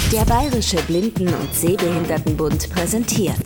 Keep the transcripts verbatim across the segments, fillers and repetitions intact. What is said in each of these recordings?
Der Bayerische Blinden- und Sehbehindertenbund präsentiert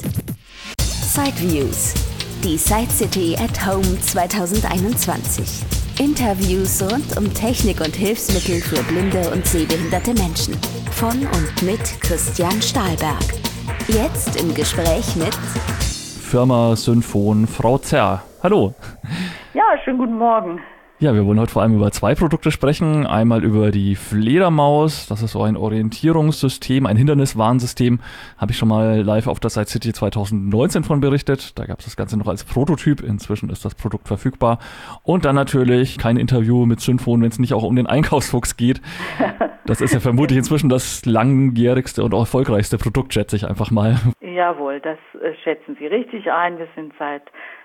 Sideviews, die Sidecity at Home zwanzig einundzwanzig. Interviews rund um Technik und Hilfsmittel für blinde und sehbehinderte Menschen. Von und mit Christian Stahlberg. Jetzt im Gespräch mit Firma Synfon, Frau Zerr. Hallo. Ja, schönen guten Morgen. Ja, wir wollen heute vor allem über zwei Produkte sprechen. Einmal über die Fledermaus. Das ist so ein Orientierungssystem, ein Hinderniswarnsystem. Habe ich schon mal live auf der Sidecity zwanzig neunzehn von berichtet. Da gab es das Ganze noch als Prototyp. Inzwischen ist das Produkt verfügbar. Und dann natürlich kein Interview mit Synfon, wenn es nicht auch um den Einkaufsfuchs geht. Das ist ja vermutlich inzwischen das langjährigste und auch erfolgreichste Produkt, schätze ich einfach mal. Jawohl, das äh, schätzen Sie richtig ein. Wir sind seit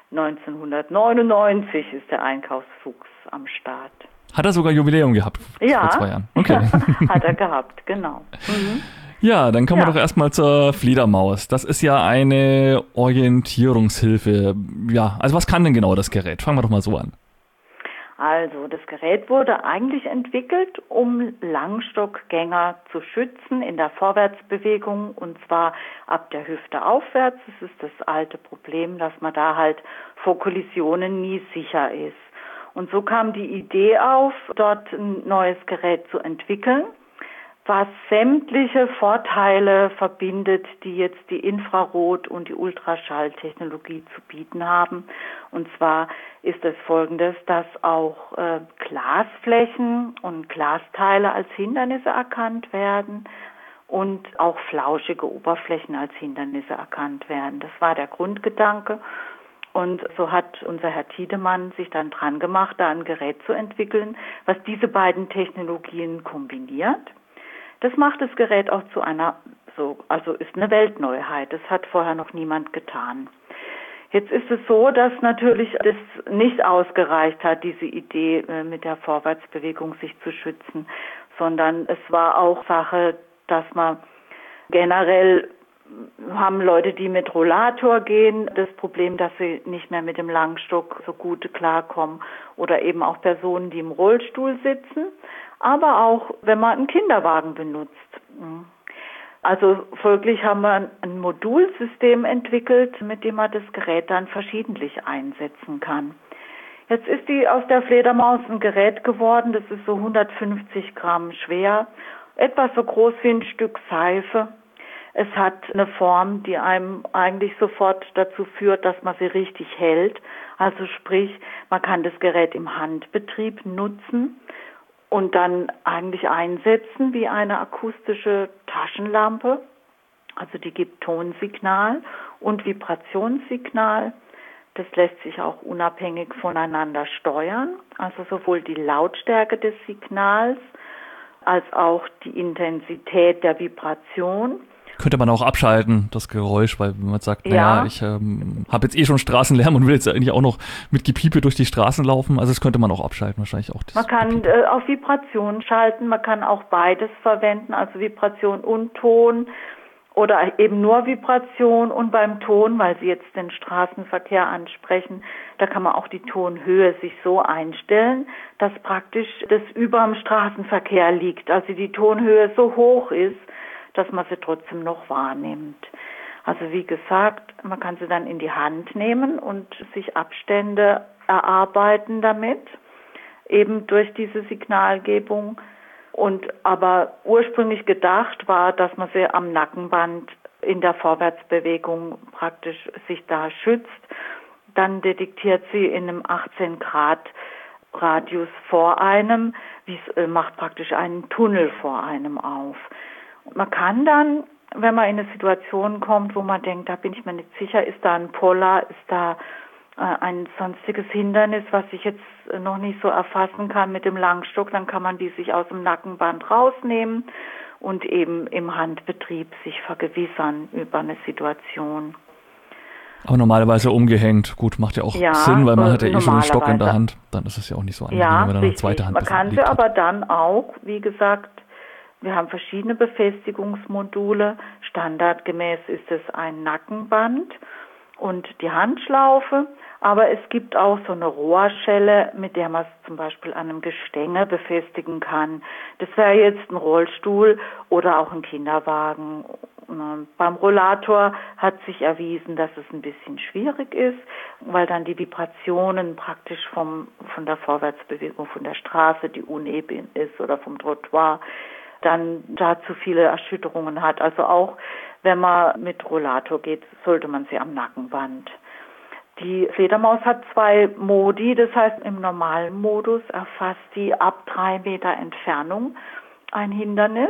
neunzehnhundertneunundneunzig ist der Einkaufsfuchs am Start. Hat er sogar Jubiläum gehabt ja. vor zwei Jahren? Okay. Hat er gehabt, genau. Mhm. Ja, dann kommen ja. wir doch erstmal zur Fledermaus. Das ist ja eine Orientierungshilfe. Ja, also was kann denn genau das Gerät? Fangen wir doch mal so an. Also, das Gerät wurde eigentlich entwickelt, um Langstockgänger zu schützen in der Vorwärtsbewegung, und zwar ab der Hüfte aufwärts. Das ist das alte Problem, dass man da halt vor Kollisionen nie sicher ist. Und so kam die Idee auf, dort ein neues Gerät zu entwickeln, was sämtliche Vorteile verbindet, die jetzt die Infrarot- und die Ultraschalltechnologie zu bieten haben. Und zwar ist es folgendes, dass auch äh, Glasflächen und Glasteile als Hindernisse erkannt werden und auch flauschige Oberflächen als Hindernisse erkannt werden. Das war der Grundgedanke. Und so hat unser Herr Tiedemann sich dann dran gemacht, da ein Gerät zu entwickeln, was diese beiden Technologien kombiniert. Das macht das Gerät auch zu einer, so, also ist eine Weltneuheit. Das hat vorher noch niemand getan. Jetzt ist es so, dass natürlich das nicht ausgereicht hat, diese Idee mit der Vorwärtsbewegung sich zu schützen, sondern es war auch Sache, dass man generell haben Leute, die mit Rollator gehen, das Problem, dass sie nicht mehr mit dem Langstock so gut klarkommen, oder eben auch Personen, die im Rollstuhl sitzen, aber auch, wenn man einen Kinderwagen benutzt. Also folglich haben wir ein Modulsystem entwickelt, mit dem man das Gerät dann verschiedentlich einsetzen kann. Jetzt ist die aus der Fledermaus ein Gerät geworden, das ist so hundertfünfzig Gramm schwer, etwa so groß wie ein Stück Seife. Es hat eine Form, die einem eigentlich sofort dazu führt, dass man sie richtig hält. Also sprich, man kann das Gerät im Handbetrieb nutzen und dann eigentlich einsetzen wie eine akustische Taschenlampe. Also die gibt Tonsignal und Vibrationssignal. Das lässt sich auch unabhängig voneinander steuern. Also sowohl die Lautstärke des Signals als auch die Intensität der Vibration. Könnte man auch abschalten, das Geräusch, weil man sagt, naja, ja. ich ähm, habe jetzt eh schon Straßenlärm und will jetzt eigentlich auch noch mit Gepiepe durch die Straßen laufen. Also das könnte man auch abschalten, wahrscheinlich auch. Das man kann äh, auf Vibration schalten, man kann auch beides verwenden, also Vibration und Ton oder eben nur Vibration. Und beim Ton, weil Sie jetzt den Straßenverkehr ansprechen, da kann man auch die Tonhöhe sich so einstellen, dass praktisch das über dem Straßenverkehr liegt, also die Tonhöhe so hoch ist, dass man sie trotzdem noch wahrnimmt. Also wie gesagt, man kann sie dann in die Hand nehmen und sich Abstände erarbeiten damit, eben durch diese Signalgebung. Und aber ursprünglich gedacht war, dass man sie am Nackenband in der Vorwärtsbewegung praktisch sich da schützt. Dann detektiert sie in einem achtzehn Grad Radius vor einem, wie es macht praktisch einen Tunnel vor einem auf. Man kann dann, wenn man in eine Situation kommt, wo man denkt, da bin ich mir nicht sicher, ist da ein Poller, ist da äh, ein sonstiges Hindernis, was ich jetzt noch nicht so erfassen kann mit dem Langstock, dann kann man die sich aus dem Nackenband rausnehmen und eben im Handbetrieb sich vergewissern über eine Situation. Aber normalerweise umgehängt. Gut, macht ja auch ja, Sinn, weil man hat ja eh schon einen Stock in der Hand. Dann ist es ja auch nicht so angenehm, ja, wenn man dann eine richtig. zweite Hand Man kann sie hat. aber dann auch, wie gesagt, wir haben verschiedene Befestigungsmodule. Standardgemäß ist es ein Nackenband und die Handschlaufe, Aber es gibt auch so eine Rohrschelle, mit der man es zum Beispiel an einem Gestänge befestigen kann. Das wäre jetzt ein Rollstuhl oder auch ein Kinderwagen. Beim Rollator hat sich erwiesen, dass es ein bisschen schwierig ist, weil dann die Vibrationen praktisch vom, von der Vorwärtsbewegung von der Straße, die uneben ist, oder vom Trottoir, dann da zu viele Erschütterungen hat. Also auch wenn man mit Rollator geht, sollte man sie am Nackenband. Die Fledermaus hat zwei Modi, das heißt im normalen Modus erfasst die ab drei Meter Entfernung ein Hindernis.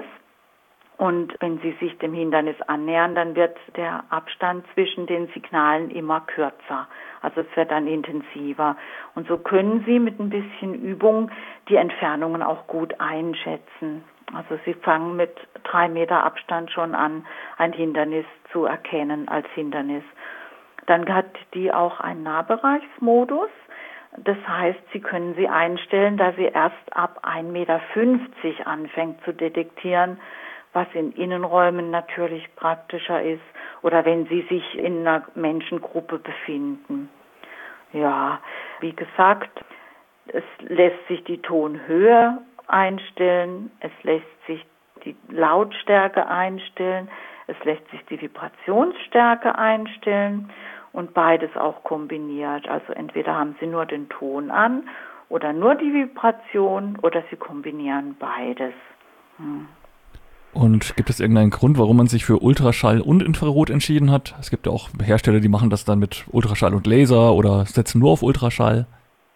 Und wenn Sie sich dem Hindernis annähern, dann wird der Abstand zwischen den Signalen immer kürzer. Also es wird dann intensiver. Und so können Sie mit ein bisschen Übung die Entfernungen auch gut einschätzen. Also Sie fangen mit drei Meter Abstand schon an, ein Hindernis zu erkennen als Hindernis. Dann hat die auch einen Nahbereichsmodus. Das heißt, Sie können sie einstellen, da sie erst ab ein Meter fünfzig anfängt zu detektieren, was in Innenräumen natürlich praktischer ist oder wenn Sie sich in einer Menschengruppe befinden. Ja, wie gesagt, es lässt sich die Tonhöhe einstellen, es lässt sich die Lautstärke einstellen, es lässt sich die Vibrationsstärke einstellen und beides auch kombiniert. Also entweder haben Sie nur den Ton an oder nur die Vibration oder Sie kombinieren beides. Hm. Und gibt es irgendeinen Grund, warum man sich für Ultraschall und Infrarot entschieden hat? Es gibt ja auch Hersteller, die machen das dann mit Ultraschall und Laser oder setzen nur auf Ultraschall.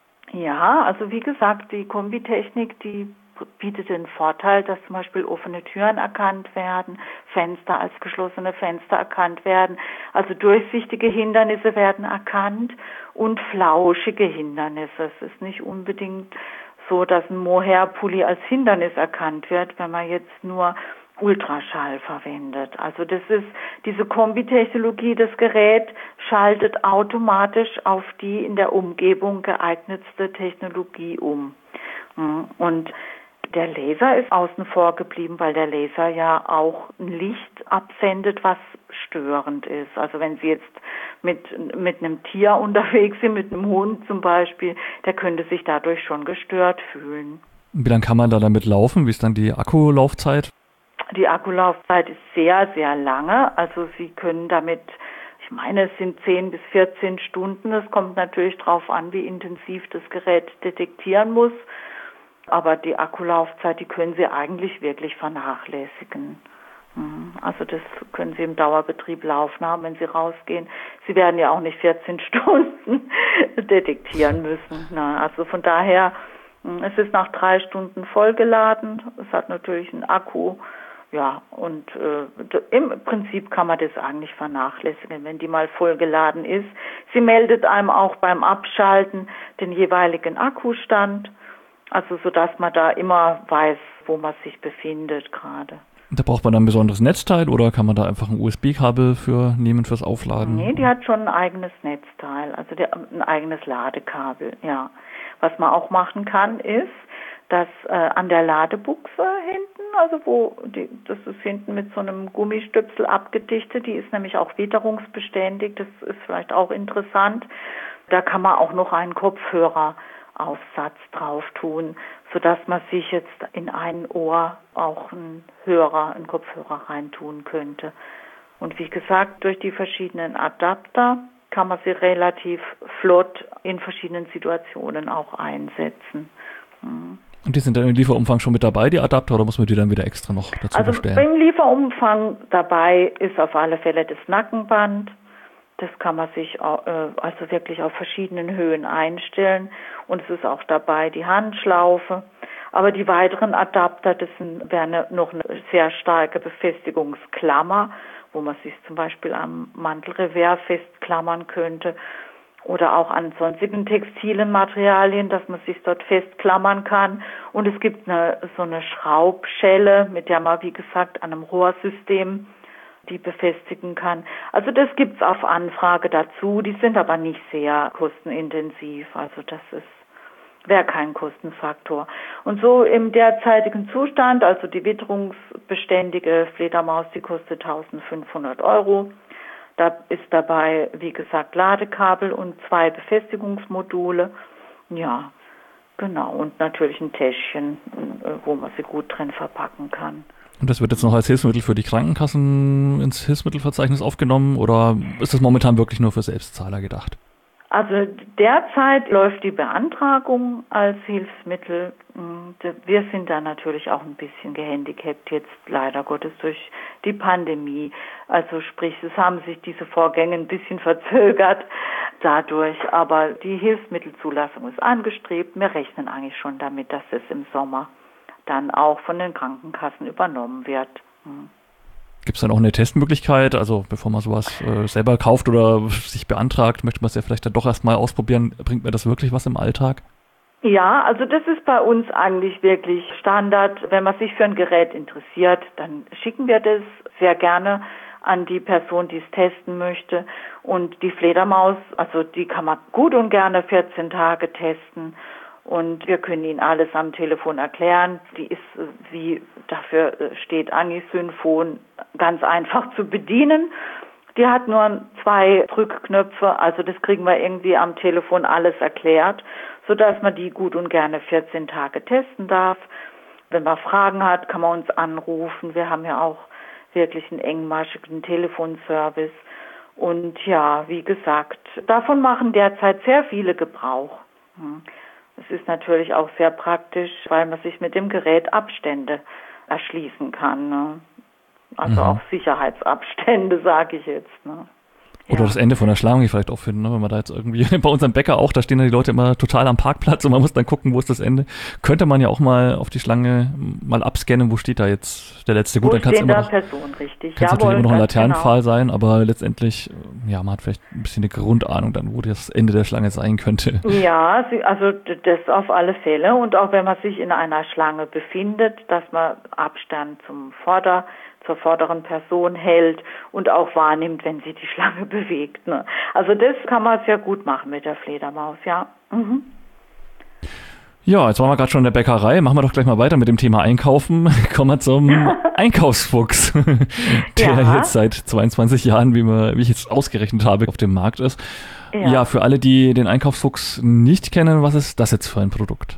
Ja, also wie gesagt, die Kombitechnik, die bietet den Vorteil, dass zum Beispiel offene Türen erkannt werden, Fenster als geschlossene Fenster erkannt werden, also durchsichtige Hindernisse werden erkannt und flauschige Hindernisse. Es ist nicht unbedingt so, dass ein Mohair-Pulli als Hindernis erkannt wird, wenn man jetzt nur Ultraschall verwendet. Also das ist diese Kombitechnologie, das Gerät schaltet automatisch auf die in der Umgebung geeignetste Technologie um. Und der Laser ist außen vor geblieben, weil der Laser ja auch ein Licht absendet, was störend ist. Also wenn Sie jetzt mit, mit einem Tier unterwegs sind, mit einem Hund zum Beispiel, der könnte sich dadurch schon gestört fühlen. Wie lange kann man da damit laufen? Wie ist dann die Akkulaufzeit? Die Akkulaufzeit ist sehr, sehr lange. Also Sie können damit, ich meine, es sind zehn bis vierzehn Stunden. Es kommt natürlich darauf an, wie intensiv das Gerät detektieren muss. Aber die Akkulaufzeit, die können Sie eigentlich wirklich vernachlässigen. Also das können Sie im Dauerbetrieb laufen haben, wenn Sie rausgehen. Sie werden ja auch nicht vierzehn Stunden detektieren müssen. Na, also von daher, es ist nach drei Stunden vollgeladen. Es hat natürlich einen Akku. Ja, und äh, im Prinzip kann man das eigentlich vernachlässigen, wenn die mal vollgeladen ist. Sie meldet einem auch beim Abschalten den jeweiligen Akkustand. Also so dass man da immer weiß, wo man sich befindet gerade. Da braucht man dann ein besonderes Netzteil oder kann man da einfach ein U S B-Kabel für nehmen fürs Aufladen? Nee, die hat schon ein eigenes Netzteil, also der, ein eigenes Ladekabel, ja. Was man auch machen kann, ist, dass äh, an der Ladebuchse hinten, also wo die, das ist hinten mit so einem Gummistöpsel abgedichtet, die ist nämlich auch witterungsbeständig, das ist vielleicht auch interessant. Da kann man auch noch einen Kopfhörer Aufsatz drauf tun, sodass man sich jetzt in ein Ohr auch einen Hörer, einen Kopfhörer reintun könnte. Und wie gesagt, durch die verschiedenen Adapter kann man sie relativ flott in verschiedenen Situationen auch einsetzen. Hm. Und die sind dann im Lieferumfang schon mit dabei, die Adapter, oder muss man die dann wieder extra noch dazu also bestellen? Also im Lieferumfang dabei ist auf alle Fälle das Nackenband. Das kann man sich also wirklich auf verschiedenen Höhen einstellen. Und es ist auch dabei die Handschlaufe. Aber die weiteren Adapter, das wäre noch eine sehr starke Befestigungsklammer, wo man sich zum Beispiel am Mantelrevers festklammern könnte. Oder auch an sonstigen textilen Materialien, dass man sich dort festklammern kann. Und es gibt eine, so eine Schraubschelle, mit der man, wie gesagt, an einem Rohrsystem die befestigen kann. Also das gibt's auf Anfrage dazu, die sind aber nicht sehr kostenintensiv, also das ist wäre kein Kostenfaktor. Und so im derzeitigen Zustand, also die witterungsbeständige Fledermaus, die kostet eintausendfünfhundert Euro. Da ist dabei, wie gesagt, Ladekabel und zwei Befestigungsmodule. Ja, genau. Und natürlich ein Täschchen, wo man sie gut drin verpacken kann. Und das wird jetzt noch als Hilfsmittel für die Krankenkassen ins Hilfsmittelverzeichnis aufgenommen oder ist das momentan wirklich nur für Selbstzahler gedacht? Also derzeit läuft die Beantragung als Hilfsmittel. Wir sind da natürlich auch ein bisschen gehandicapt jetzt leider Gottes durch die Pandemie. Also sprich, es haben sich diese Vorgänge ein bisschen verzögert dadurch, aber die Hilfsmittelzulassung ist angestrebt. Wir rechnen eigentlich schon damit, dass es im Sommer dann auch von den Krankenkassen übernommen wird. Hm. Gibt es dann auch eine Testmöglichkeit? Also bevor man sowas äh, selber kauft oder sich beantragt, möchte man es ja vielleicht dann doch erstmal ausprobieren. Bringt mir das wirklich was im Alltag? Ja, also das ist bei uns eigentlich wirklich Standard. Wenn man sich für ein Gerät interessiert, dann schicken wir das sehr gerne an die Person, die es testen möchte. Und die Fledermaus, also die kann man gut und gerne vierzehn Tage testen. Und wir können Ihnen alles am Telefon erklären. Die ist, wie dafür steht Anisynfon, ganz einfach zu bedienen. Die hat nur zwei Drückknöpfe, also das kriegen wir irgendwie am Telefon alles erklärt, sodass man die gut und gerne vierzehn Tage testen darf. Wenn man Fragen hat, kann man uns anrufen. Wir haben ja auch wirklich einen engmaschigen Telefonservice. Und ja, wie gesagt, davon machen derzeit sehr viele Gebrauch. Hm. Es ist natürlich auch sehr praktisch, weil man sich mit dem Gerät Abstände erschließen kann. Ne? Also mhm. auch Sicherheitsabstände, sage ich jetzt. Ne? Ja. Oder das Ende von der Schlange vielleicht auch finden, ne? Wenn man da jetzt irgendwie, bei unserem Bäcker auch, da stehen dann die Leute immer total am Parkplatz und man muss dann gucken, wo ist das Ende. Könnte man ja auch mal auf die Schlange mal abscannen, wo steht da jetzt der letzte. Gut, wo dann kann es immer noch, Person, richtig. kann's natürlich immer noch ein Laternenpfahl genau. sein, aber letztendlich, ja, man hat vielleicht ein bisschen eine Grundahnung dann, wo das Ende der Schlange sein könnte. Ja, also das auf alle Fälle. Und auch wenn man sich in einer Schlange befindet, dass man Abstand zum Vorder- zur vorderen Person hält und auch wahrnimmt, wenn sie die Schlange bewegt. Ne? Also das kann man sehr gut machen mit der Fledermaus, ja. Mhm. Ja, jetzt waren wir gerade schon in der Bäckerei. Machen wir doch gleich mal weiter mit dem Thema Einkaufen. Kommen wir zum Einkaufsfuchs, der ja. jetzt seit zweiundzwanzig Jahren, wie, wir, wie ich jetzt ausgerechnet habe, auf dem Markt ist. Ja. ja, für alle, die den Einkaufsfuchs nicht kennen, was ist das jetzt für ein Produkt?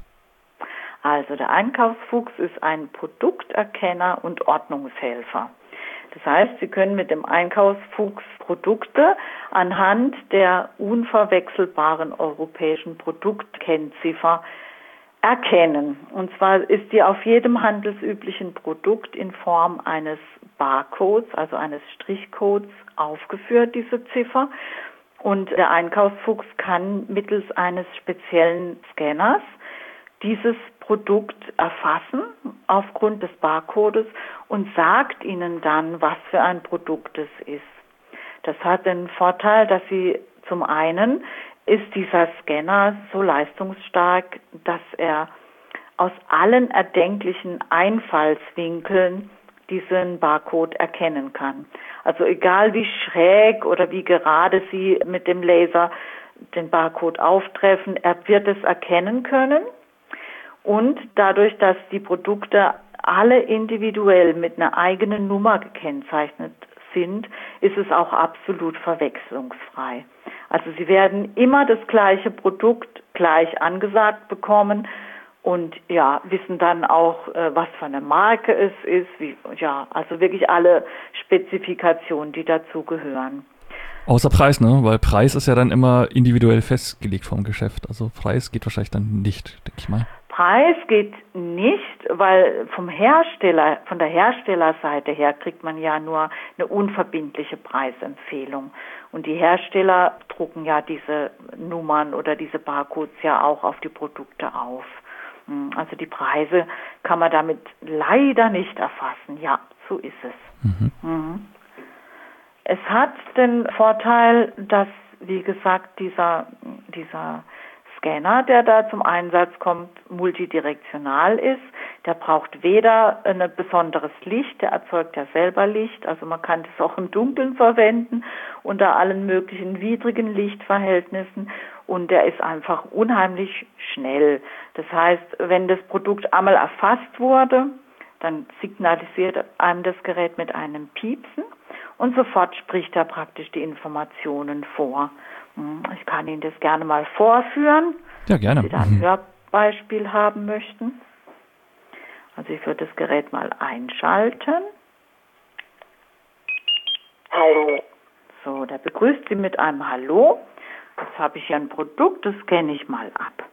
Also der Einkaufsfuchs ist ein Produkterkenner und Ordnungshelfer. Das heißt, Sie können mit dem Einkaufsfuchs Produkte anhand der unverwechselbaren europäischen Produktkennziffer erkennen. Und zwar ist die auf jedem handelsüblichen Produkt in Form eines Barcodes, also eines Strichcodes, aufgeführt, diese Ziffer. Und der Einkaufsfuchs kann mittels eines speziellen Scanners dieses Produkt erfassen aufgrund des Barcodes und sagt Ihnen dann, was für ein Produkt es ist. Das hat den Vorteil, dass Sie zum einen ist dieser Scanner so leistungsstark, dass er aus allen erdenklichen Einfallswinkeln diesen Barcode erkennen kann. Also egal wie schräg oder wie gerade Sie mit dem Laser den Barcode auftreffen, er wird es erkennen können. Und dadurch, dass die Produkte alle individuell mit einer eigenen Nummer gekennzeichnet sind, ist es auch absolut verwechslungsfrei. Also Sie werden immer das gleiche Produkt gleich angesagt bekommen und ja, wissen dann auch, was für eine Marke es ist, wie, ja, also wirklich alle Spezifikationen, die dazu gehören. Außer Preis, ne? Weil Preis ist ja dann immer individuell festgelegt vom Geschäft. Also Preis geht wahrscheinlich dann nicht, denke ich mal. Preis geht nicht, weil vom Hersteller, von der Herstellerseite her kriegt man ja nur eine unverbindliche Preisempfehlung. Und die Hersteller drucken ja diese Nummern oder diese Barcodes ja auch auf die Produkte auf. Also die Preise kann man damit leider nicht erfassen. Ja, so ist es. Mhm. Mhm. Es hat den Vorteil, dass, wie gesagt, dieser, dieser Scanner, der da zum Einsatz kommt, multidirektional ist. Der braucht weder ein besonderes Licht, der erzeugt ja selber Licht, also man kann das auch im Dunkeln verwenden, unter allen möglichen widrigen Lichtverhältnissen, und der ist einfach unheimlich schnell. Das heißt, wenn das Produkt einmal erfasst wurde, dann signalisiert einem das Gerät mit einem Piepsen und sofort spricht er praktisch die Informationen vor. Ich kann Ihnen das gerne mal vorführen, ja, gerne. wenn Sie da ein Hörbeispiel haben möchten. Also ich würde das Gerät mal einschalten. Hallo. So, der begrüßt Sie mit einem Hallo. Jetzt habe ich hier ein Produkt, das scanne ich mal ab.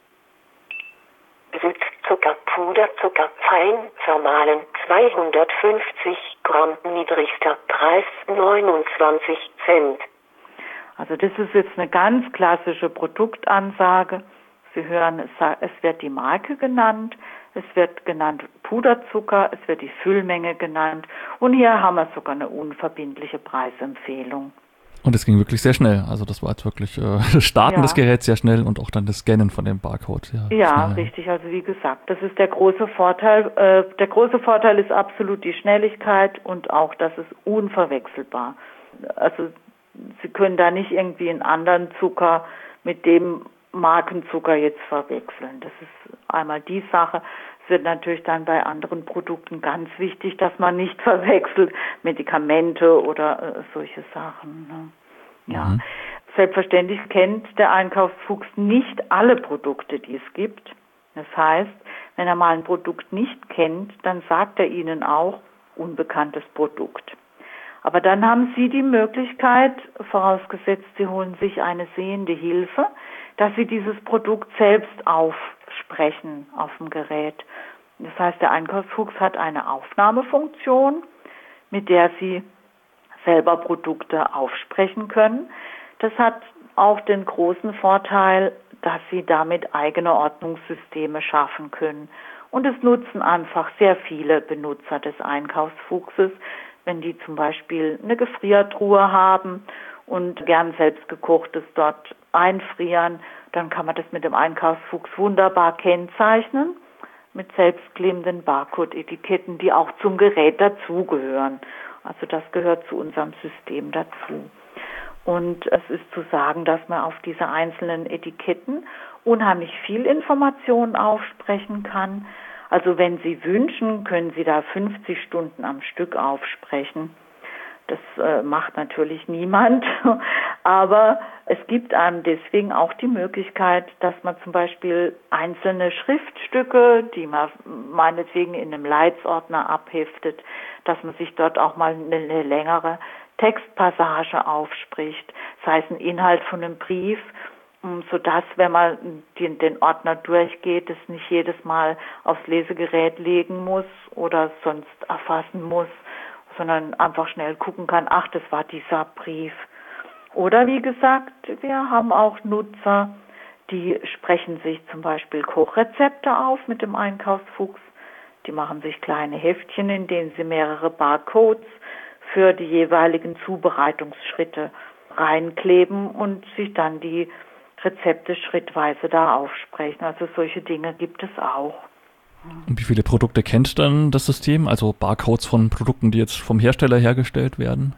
Süßzucker, Puderzucker, fein vermahlen, zweihundertfünfzig Gramm, niedrigster Preis neunundzwanzig Cent. Also das ist jetzt eine ganz klassische Produktansage. Sie hören, es, es wird die Marke genannt, es wird genannt Puderzucker, es wird die Füllmenge genannt und hier haben wir sogar eine unverbindliche Preisempfehlung. Und es ging wirklich sehr schnell. Also das war jetzt wirklich äh, das Starten ja. des Geräts sehr schnell und auch dann das Scannen von dem Barcode. Ja, ja richtig. Also wie gesagt, das ist der große Vorteil. Äh, der große Vorteil ist absolut die Schnelligkeit und auch, das ist unverwechselbar. Also Sie können da nicht irgendwie einen anderen Zucker mit dem Markenzucker jetzt verwechseln. Das ist einmal die Sache. Es wird natürlich dann bei anderen Produkten ganz wichtig, dass man nicht verwechselt Medikamente oder äh, solche Sachen. Ne? Ja. Mhm. Selbstverständlich kennt der Einkaufsfuchs nicht alle Produkte, die es gibt. Das heißt, wenn er mal ein Produkt nicht kennt, dann sagt er Ihnen auch unbekanntes Produkt. Aber dann haben Sie die Möglichkeit, vorausgesetzt Sie holen sich eine sehende Hilfe, dass Sie dieses Produkt selbst aufsprechen auf dem Gerät. Das heißt, der Einkaufsfuchs hat eine Aufnahmefunktion, mit der Sie selber Produkte aufsprechen können. Das hat auch den großen Vorteil, dass Sie damit eigene Ordnungssysteme schaffen können. Und es nutzen einfach sehr viele Benutzer des Einkaufsfuchses, wenn die zum Beispiel eine Gefriertruhe haben und gern selbstgekochtes dort einfrieren, dann kann man das mit dem Einkaufsfuchs wunderbar kennzeichnen, mit selbstklebenden Barcode-Etiketten, die auch zum Gerät dazugehören. Also das gehört zu unserem System dazu. Und es ist zu sagen, dass man auf diese einzelnen Etiketten unheimlich viel Information aufsprechen kann. Also wenn Sie wünschen, können Sie da fünfzig Stunden am Stück aufsprechen. Das äh, macht natürlich niemand, aber es gibt einem deswegen auch die Möglichkeit, dass man zum Beispiel einzelne Schriftstücke, die man meinetwegen in einem Leitsordner abheftet, dass man sich dort auch mal eine, eine längere Textpassage aufspricht, sei es ein Inhalt von einem Brief, sodass, wenn man den, den Ordner durchgeht, es nicht jedes Mal aufs Lesegerät legen muss oder sonst erfassen muss, sondern einfach schnell gucken kann, ach, das war dieser Brief. Oder wie gesagt, wir haben auch Nutzer, die sprechen sich zum Beispiel Kochrezepte auf mit dem Einkaufsfuchs. Die machen sich kleine Heftchen, in denen sie mehrere Barcodes für die jeweiligen Zubereitungsschritte reinkleben und sich dann die Rezepte schrittweise da aufsprechen. Also solche Dinge gibt es auch. Und wie viele Produkte kennt dann das System? Also Barcodes von Produkten, die jetzt vom Hersteller hergestellt werden?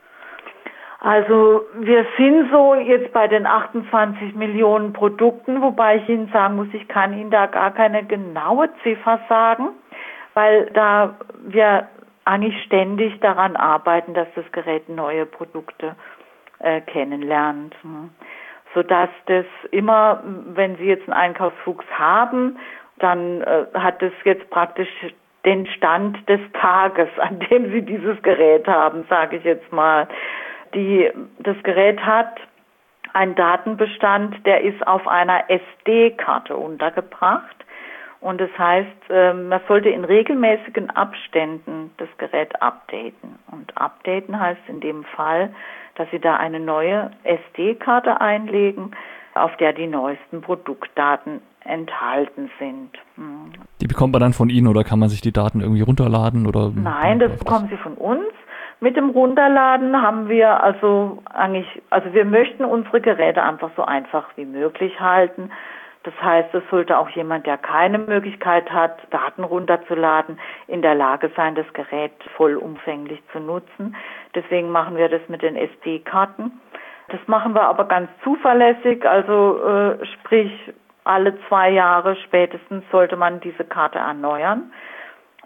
Also wir sind so jetzt bei den achtundzwanzig Millionen Produkten, wobei ich Ihnen sagen muss, ich kann Ihnen da gar keine genaue Ziffer sagen, weil da wir eigentlich ständig daran arbeiten, dass das Gerät neue Produkte äh, kennenlernt. Sodass das immer, wenn Sie jetzt einen Einkaufsfuchs haben, dann äh, hat es jetzt praktisch den Stand des Tages, an dem Sie dieses Gerät haben, sage ich jetzt mal. Die, das Gerät hat einen Datenbestand, der ist auf einer S D-Karte untergebracht. Und das heißt, äh, man sollte in regelmäßigen Abständen das Gerät updaten. Und updaten heißt in dem Fall, dass Sie da eine neue S D-Karte einlegen, auf der die neuesten Produktdaten enthalten sind. Hm. Die bekommt man dann von Ihnen oder kann man sich die Daten irgendwie runterladen? Oder Nein, das bekommen Sie von uns. Mit dem Runterladen haben wir also eigentlich, also wir möchten unsere Geräte einfach so einfach wie möglich halten. Das heißt, es sollte auch jemand, der keine Möglichkeit hat, Daten runterzuladen, in der Lage sein, das Gerät vollumfänglich zu nutzen. Deswegen machen wir das mit den S D-Karten. Das machen wir aber ganz zuverlässig, also äh, sprich alle zwei Jahre spätestens sollte man diese Karte erneuern.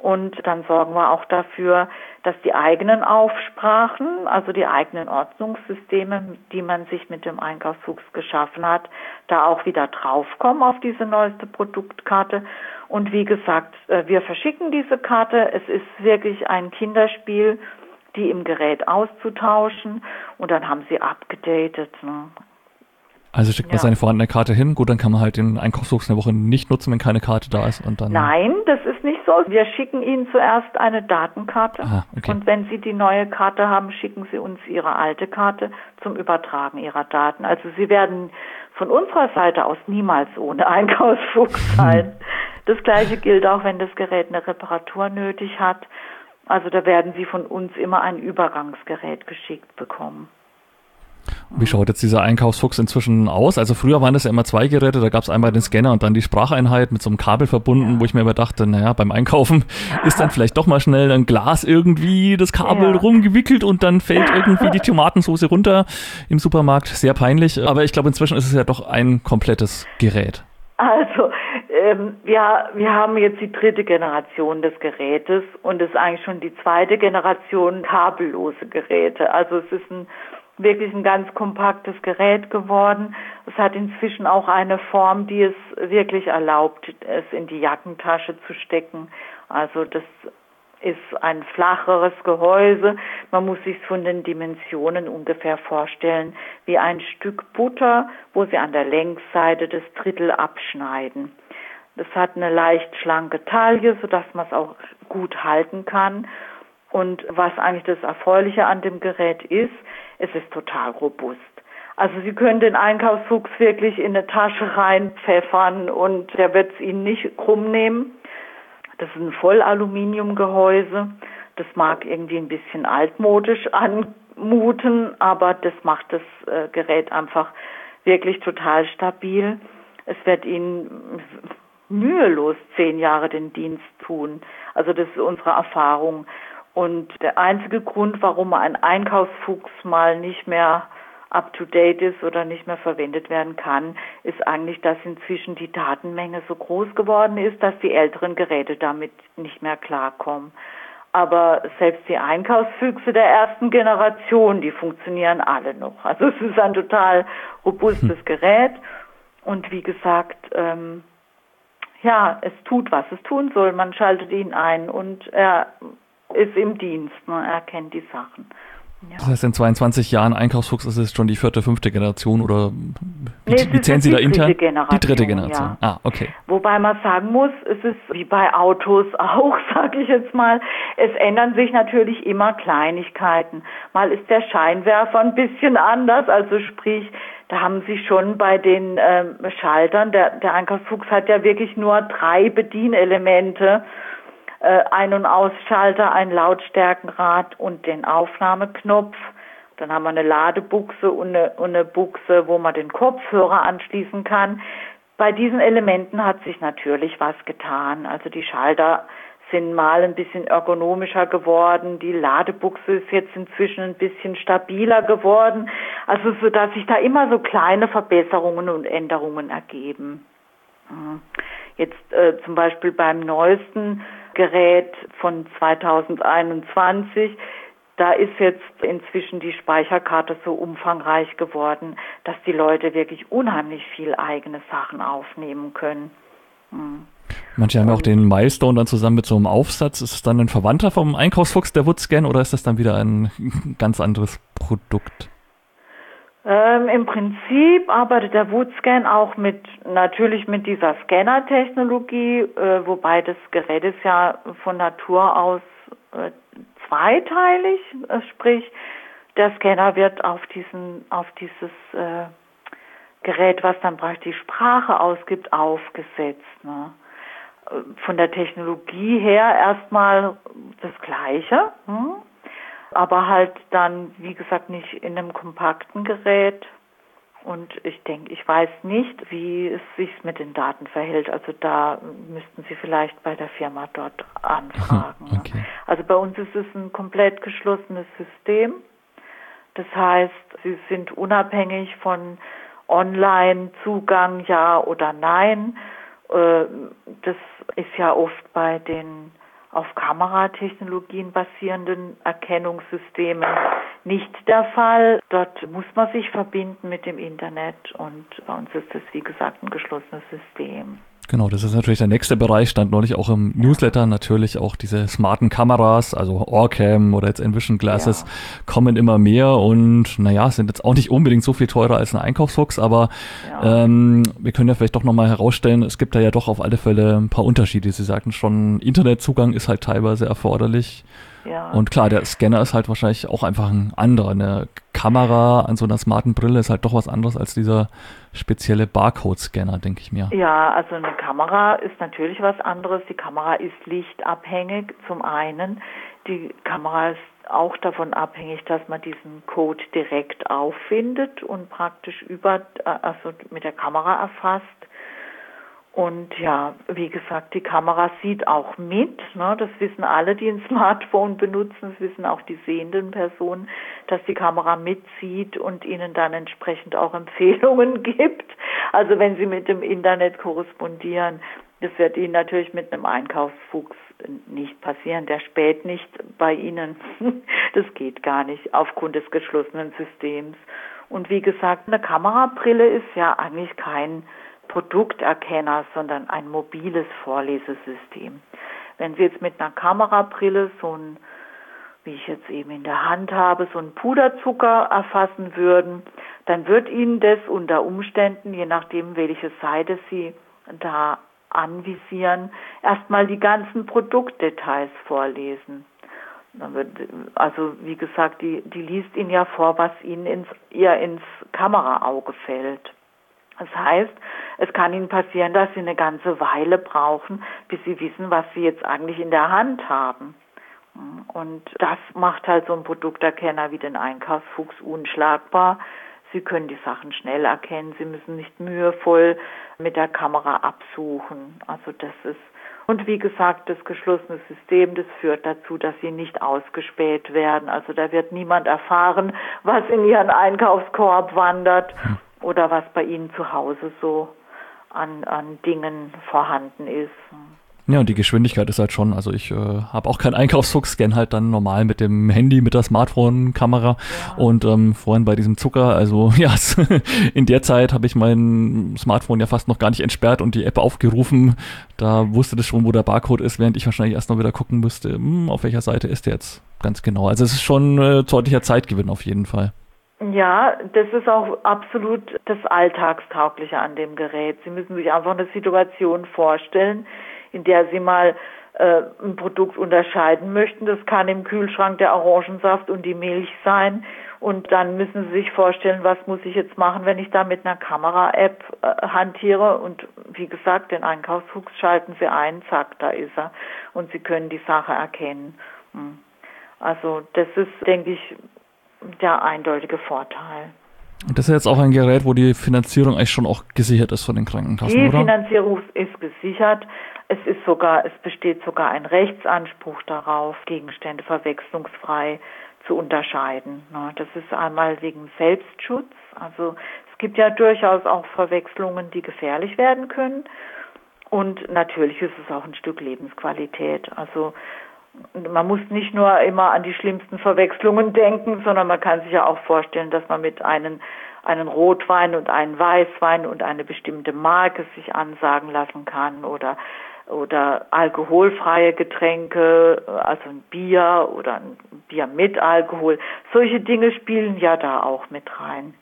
Und dann sorgen wir auch dafür, dass die eigenen Aufsprachen, also die eigenen Ordnungssysteme, die man sich mit dem Einkaufsfuchs geschaffen hat, da auch wieder draufkommen auf diese neueste Produktkarte. Und wie gesagt, wir verschicken diese Karte. Es ist wirklich ein Kinderspiel, die im Gerät auszutauschen, und dann haben sie abgedatet. Ne? Also schickt man ja. seine vorhandene Karte hin, gut, dann kann man halt den Einkaufsfuchs eine Woche nicht nutzen, wenn keine Karte da ist. Und dann Nein, das ist nicht so. Wir schicken Ihnen zuerst eine Datenkarte. Aha, okay. Und wenn Sie die neue Karte haben, schicken Sie uns Ihre alte Karte zum Übertragen Ihrer Daten. Also Sie werden von unserer Seite aus niemals ohne Einkaufsfuchs sein. Hm. Das Gleiche gilt auch, wenn das Gerät eine Reparatur nötig hat. Also da werden Sie von uns immer ein Übergangsgerät geschickt bekommen. Wie schaut jetzt dieser Einkaufsfuchs inzwischen aus? Also früher waren das ja immer zwei Geräte, da gab es einmal den Scanner und dann die Spracheinheit mit so einem Kabel verbunden, ja. wo ich mir immer dachte, naja, beim Einkaufen ist dann vielleicht doch mal schnell ein Glas irgendwie das Kabel ja. rumgewickelt und dann fällt irgendwie die Tomatensauce runter im Supermarkt. Sehr peinlich, aber ich glaube inzwischen ist es ja doch ein komplettes Gerät. Also, ähm, ja, wir haben jetzt die dritte Generation des Gerätes und es ist eigentlich schon die zweite Generation kabellose Geräte. Also es ist ein wirklich ein ganz kompaktes Gerät geworden. Es hat inzwischen auch eine Form, die es wirklich erlaubt, es in die Jackentasche zu stecken. Also das ist ein flacheres Gehäuse. Man muss sich von den Dimensionen ungefähr vorstellen wie ein Stück Butter, wo Sie an der Längsseite das Drittel abschneiden. Das hat eine leicht schlanke Taille, sodass man es auch gut halten kann. Und was eigentlich das Erfreuliche an dem Gerät ist, es ist total robust. Also Sie können den Einkaufsfuchs wirklich in eine Tasche reinpfeffern und der wird es Ihnen nicht krumm nehmen. Das ist ein Vollaluminiumgehäuse. Das mag irgendwie ein bisschen altmodisch anmuten, aber das macht das äh, Gerät einfach wirklich total stabil. Es wird Ihnen mühelos zehn Jahre den Dienst tun. Also das ist unsere Erfahrung. Und der einzige Grund, warum ein Einkaufsfuchs mal nicht mehr up-to-date ist oder nicht mehr verwendet werden kann, ist eigentlich, dass inzwischen die Datenmenge so groß geworden ist, dass die älteren Geräte damit nicht mehr klarkommen. Aber selbst die Einkaufsfüchse der ersten Generation, die funktionieren alle noch. Also es ist ein total robustes hm. Gerät. Und wie gesagt, ähm, ja, es tut, was es tun soll. Man schaltet ihn ein und er ist im Dienst, ne? Er kennt die Sachen. Ja. Das heißt, in zweiundzwanzig Jahren Einkaufsfuchs ist es schon die vierte, fünfte Generation oder wie, nee, wie zählen Sie da intern? Generation, die dritte Generation. Ja. Ah, okay. Wobei man sagen muss, es ist wie bei Autos auch, sage ich jetzt mal, es ändern sich natürlich immer Kleinigkeiten. Mal ist der Scheinwerfer ein bisschen anders, also sprich, da haben Sie schon bei den ähm, Schaltern, der, der Einkaufsfuchs hat ja wirklich nur drei Bedienelemente, Ein- und Ausschalter, ein Lautstärkenrad und den Aufnahmeknopf. Dann haben wir eine Ladebuchse und eine, und eine Buchse, wo man den Kopfhörer anschließen kann. Bei diesen Elementen hat sich natürlich was getan. Also die Schalter sind mal ein bisschen ergonomischer geworden. Die Ladebuchse ist jetzt inzwischen ein bisschen stabiler geworden. Also so, dass sich da immer so kleine Verbesserungen und Änderungen ergeben. Jetzt äh, zum Beispiel beim neuesten Gerät von zweitausendeinundzwanzig, da ist jetzt inzwischen die Speicherkarte so umfangreich geworden, dass die Leute wirklich unheimlich viel eigene Sachen aufnehmen können. Hm. Manche haben ja auch den Milestone dann zusammen mit so einem Aufsatz. Ist es dann ein Verwandter vom Einkaufsfuchs, der Woodscan, oder ist das dann wieder ein ganz anderes Produkt? Ähm, Im Prinzip arbeitet der Woodscan auch mit, natürlich mit dieser Scanner-Technologie, äh, wobei das Gerät ist ja von Natur aus äh, zweiteilig, äh, sprich, der Scanner wird auf diesen, auf dieses äh, Gerät, was dann praktisch die Sprache ausgibt, aufgesetzt. Ne? Von der Technologie her erstmal das Gleiche, hm? aber halt dann, wie gesagt, nicht in einem kompakten Gerät. Und ich denke, ich weiß nicht, wie es sich mit den Daten verhält. Also da müssten Sie vielleicht bei der Firma dort anfragen. Okay. Ne? Also bei uns ist es ein komplett geschlossenes System. Das heißt, Sie sind unabhängig von Online-Zugang, ja oder nein. Das ist ja oft bei den auf Kameratechnologien basierenden Erkennungssystemen nicht der Fall. Dort muss man sich verbinden mit dem Internet und bei uns ist das, wie gesagt, ein geschlossenes System. Genau, das ist natürlich der nächste Bereich, stand neulich auch im Newsletter, natürlich auch diese smarten Kameras, also Orcam oder jetzt Envision Glasses, ja. kommen immer mehr und naja, sind jetzt auch nicht unbedingt so viel teurer als ein Einkaufsfuchs, aber ja. ähm, wir können ja vielleicht doch nochmal herausstellen, es gibt da ja doch auf alle Fälle ein paar Unterschiede. Sie sagten schon, Internetzugang ist halt teilweise erforderlich. Ja. Und klar, der Scanner ist halt wahrscheinlich auch einfach ein anderer. Eine Kamera an so einer smarten Brille ist halt doch was anderes als dieser spezielle Barcode-Scanner, denke ich mir. Ja, also eine Kamera ist natürlich was anderes. Die Kamera ist lichtabhängig zum einen. Die Kamera ist auch davon abhängig, dass man diesen Code direkt auffindet und praktisch über, also mit der Kamera erfasst. Und ja, wie gesagt, die Kamera sieht auch mit, ne? Das wissen alle, die ein Smartphone benutzen, das wissen auch die sehenden Personen, dass die Kamera mitsieht und ihnen dann entsprechend auch Empfehlungen gibt. Also wenn sie mit dem Internet korrespondieren, das wird ihnen natürlich mit einem Einkaufsfuchs nicht passieren, der späht nicht bei ihnen. Das geht gar nicht aufgrund des geschlossenen Systems. Und wie gesagt, eine Kamerabrille ist ja eigentlich kein Produkterkenner, sondern ein mobiles Vorlesesystem. Wenn Sie jetzt mit einer Kamerabrille so ein, wie ich jetzt eben in der Hand habe, so einen Puderzucker erfassen würden, dann wird Ihnen das unter Umständen, je nachdem welche Seite Sie da anvisieren, erstmal die ganzen Produktdetails vorlesen. Dann wird, also wie gesagt, die, die liest Ihnen ja vor, was Ihnen ins, ihr ins Kameraauge fällt. Das heißt, es kann Ihnen passieren, dass Sie eine ganze Weile brauchen, bis Sie wissen, was Sie jetzt eigentlich in der Hand haben. Und das macht halt so ein Produkterkenner wie den Einkaufsfuchs unschlagbar. Sie können die Sachen schnell erkennen. Sie müssen nicht mühevoll mit der Kamera absuchen. Also das ist, und wie gesagt, das geschlossene System, das führt dazu, dass Sie nicht ausgespäht werden. Also da wird niemand erfahren, was in Ihren Einkaufskorb wandert. Oder was bei Ihnen zu Hause so an, an Dingen vorhanden ist. Ja, und die Geschwindigkeit ist halt schon, also ich äh, habe auch keinen Einkaufsfuchs, scanne halt dann normal mit dem Handy, mit der Smartphone-Kamera ja. und ähm, vorhin bei diesem Zucker, also ja, in der Zeit habe ich mein Smartphone ja fast noch gar nicht entsperrt und die App aufgerufen, da wusste das schon, wo der Barcode ist, während ich wahrscheinlich erst noch wieder gucken müsste, hm, auf welcher Seite ist der jetzt ganz genau. Also es ist schon äh, deutlicher Zeitgewinn auf jeden Fall. Ja, das ist auch absolut das Alltagstaugliche an dem Gerät. Sie müssen sich einfach eine Situation vorstellen, in der Sie mal äh, ein Produkt unterscheiden möchten. Das kann im Kühlschrank der Orangensaft und die Milch sein. Und dann müssen Sie sich vorstellen, was muss ich jetzt machen, wenn ich da mit einer Kamera-App äh, hantiere. Und wie gesagt, den Einkaufsfuchs schalten Sie ein, zack, da ist er. Und Sie können die Sache erkennen. Hm. Also das ist, denke ich, der eindeutige Vorteil. Und das ist jetzt auch ein Gerät, wo die Finanzierung eigentlich schon auch gesichert ist von den Krankenkassen, die oder? Die Finanzierung ist gesichert. Es ist sogar, es besteht sogar ein Rechtsanspruch darauf, Gegenstände verwechslungsfrei zu unterscheiden. Das ist einmal wegen Selbstschutz. Also es gibt ja durchaus auch Verwechslungen, die gefährlich werden können. Und natürlich ist es auch ein Stück Lebensqualität. Also man muss nicht nur immer an die schlimmsten Verwechslungen denken, sondern man kann sich ja auch vorstellen, dass man mit einem einen Rotwein und einen Weißwein und eine bestimmte Marke sich ansagen lassen kann oder oder alkoholfreie Getränke, also ein Bier oder ein Bier mit Alkohol. Solche Dinge spielen ja da auch mit rein.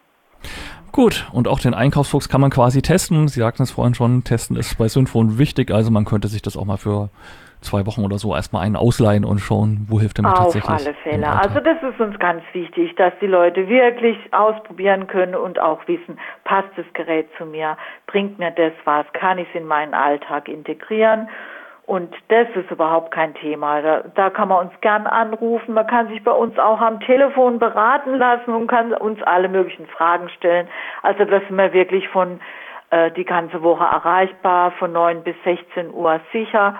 Gut, und auch den Einkaufsfuchs kann man quasi testen. Sie sagten es vorhin schon, testen ist bei Synfon wichtig, also man könnte sich das auch mal für zwei Wochen oder so erstmal einen ausleihen und schauen, wo hilft er mir tatsächlich. Auf alle Fälle. Also das ist uns ganz wichtig, dass die Leute wirklich ausprobieren können und auch wissen, passt das Gerät zu mir, bringt mir das was, kann ich es in meinen Alltag integrieren. Und das ist überhaupt kein Thema. Da, da kann man uns gern anrufen. Man kann sich bei uns auch am Telefon beraten lassen und kann uns alle möglichen Fragen stellen. Also das sind wir wirklich von äh, die ganze Woche erreichbar, von neun bis sechzehn Uhr sicher.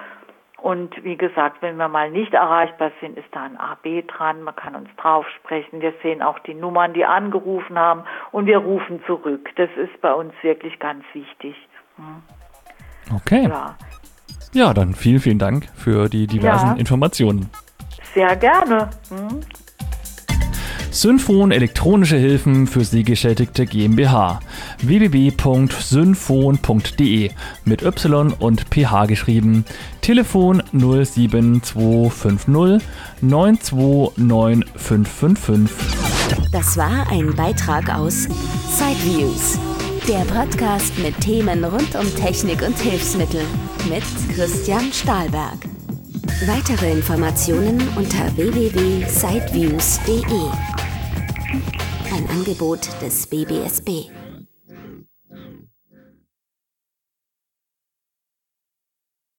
Und wie gesagt, wenn wir mal nicht erreichbar sind, ist da ein A B dran. Man kann uns drauf sprechen. Wir sehen auch die Nummern, die angerufen haben, und wir rufen zurück. Das ist bei uns wirklich ganz wichtig. Okay. Ja. Ja, dann vielen, vielen Dank für die diversen Ja. Informationen. Sehr gerne. Hm? Synfon elektronische Hilfen für Sehgeschädigte GmbH. w w w punkt synfon punkt d e mit Y und P H geschrieben. Telefon null sieben zwei fünf null neun zwei neun fünf fünf fünf. Das war ein Beitrag aus Sideviews, der Podcast mit Themen rund um Technik und Hilfsmittel mit Christian Stahlberg. Weitere Informationen unter w w w punkt sideviews punkt d e. Ein Angebot des B B S B.